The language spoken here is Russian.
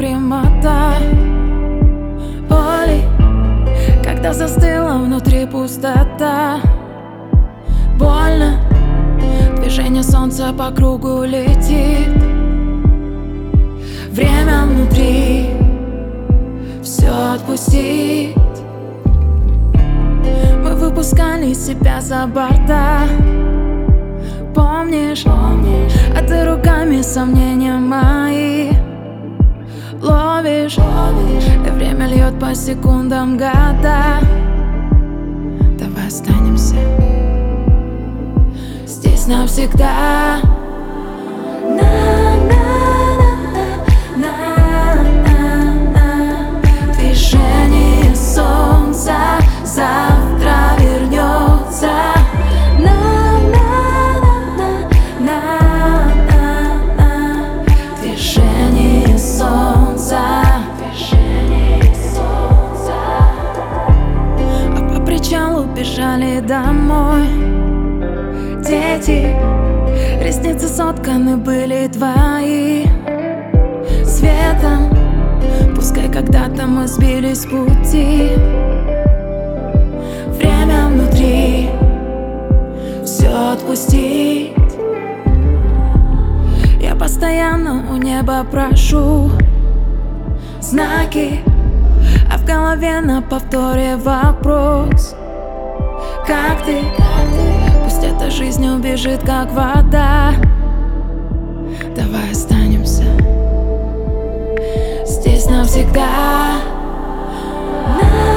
прямота боли, когда застыла внутри пустота. Больно, движение солнца по кругу летит. Время внутри все отпустит. Мы выпускали себя за борта. Помнишь, а ты руками сомнения мои ловишь, и время льет по секундам года. Давай останемся здесь навсегда. Движение солнца завтра вернется. Движение солнца. А по причалу бежали домой дети, ресницы сотканы были твои светом. Пускай когда-то мы сбились с пути. Время внутри все отпустить. Я постоянно у неба прошу знаки, а в голове на повторе вопрос: как ты? Пусть эта жизнь убежит, как вода. Давай останемся здесь навсегда.